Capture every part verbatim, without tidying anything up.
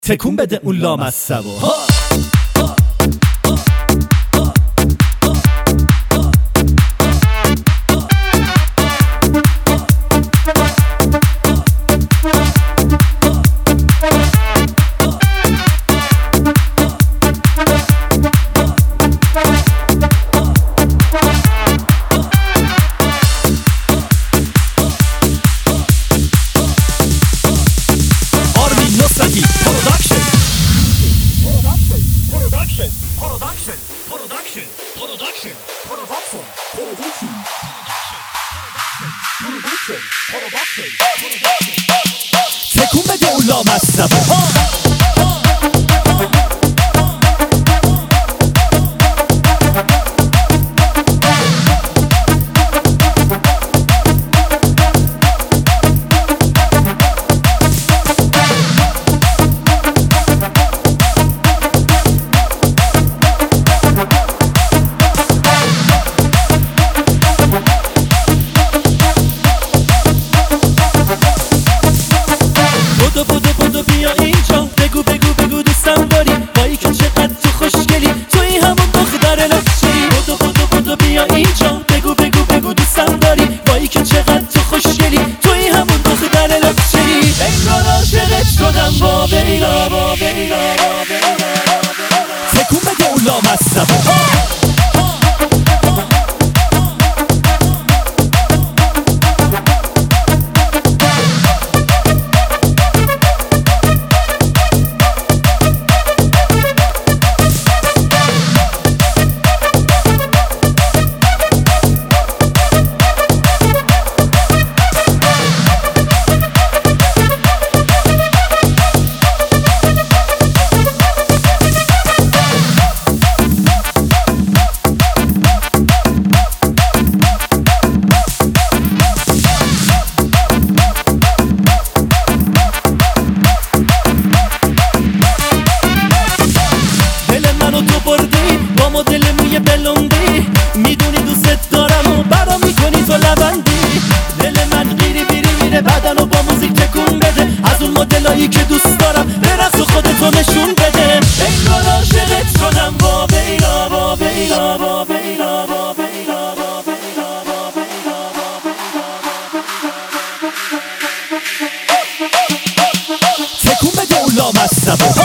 تکون بده اون لامصبو. تکون بده اون لامصبو. بدو بدو بدو بیا اینجا، بگو بگو بگو دوستم داری، بایی که چقدر تو خوشگلی، توی همون دختر لچی. بدو بدو بدو بیا اینجا، بگو بگو بگو دوستم داری، بایی که چقدر تو خوشگلی، توی همون دختر لچی. انگار عاشقت شدم با بیلا با بیلا با بیلا. تکون بده اون لامصبو. با مدل موی بلوندی، میدونی دوست دارم و برا میکنی تو لبندی. دل من گیری بیری میره بدن و با موزیک تکون بده، از اون مدلایی که دوست دارم برقص و خودتو نشون بده. انگار عاشقت شدم با بیلا با بیلا با بیلا با بیلا با بیلا با بیلا با بیلا. تکون بده اون لامصبو.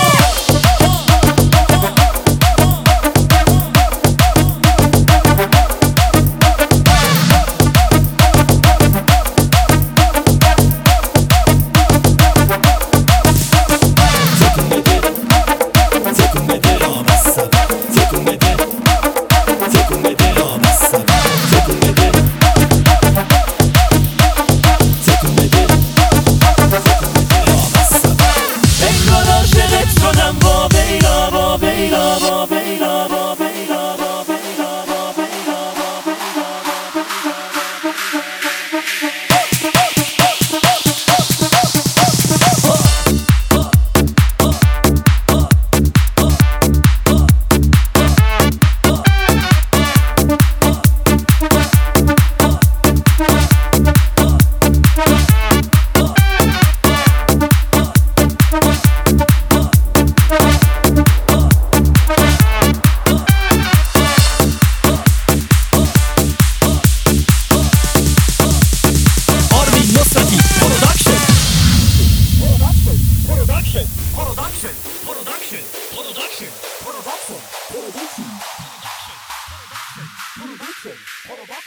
Production, production, production, production, production, production, production, production, production.